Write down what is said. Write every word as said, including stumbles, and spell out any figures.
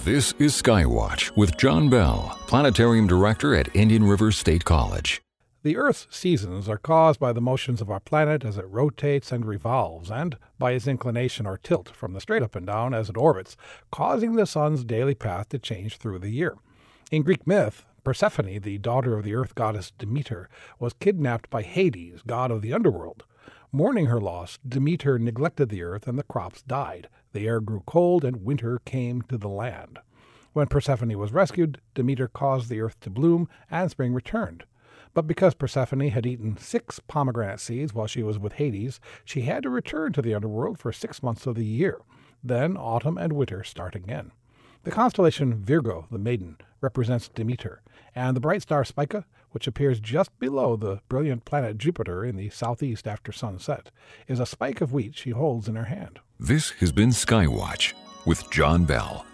This is Skywatch with John Bell, Planetarium Director at Indian River State College. The Earth's seasons are caused by the motions of our planet as it rotates and revolves, and by its inclination or tilt from the straight up and down as it orbits, causing the sun's daily path to change through the year. In Greek myth, Persephone, the daughter of the earth goddess Demeter, was kidnapped by Hades, god of the underworld. Mourning her loss, Demeter neglected the earth and the crops died. The air grew cold and winter came to the land. When Persephone was rescued, Demeter caused the earth to bloom and spring returned. But because Persephone had eaten six pomegranate seeds while she was with Hades, she had to return to the underworld for six months of the year. Then autumn and winter start again. The constellation Virgo, the maiden, represents Demeter, and the bright star Spica, which appears just below the brilliant planet Jupiter in the southeast after sunset, is a spike of wheat she holds in her hand. This has been Skywatch with John Bell.